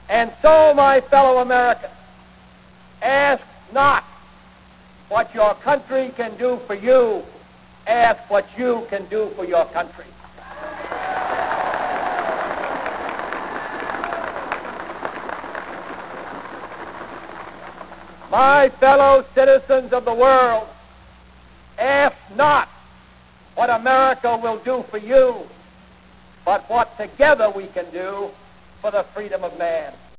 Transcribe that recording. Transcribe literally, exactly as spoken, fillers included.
And so, my fellow Americans, ask not what your country can do for you. Ask what you can do for your country. My fellow citizens of the world, ask not what America will do for you, but what together we can do for the freedom of man.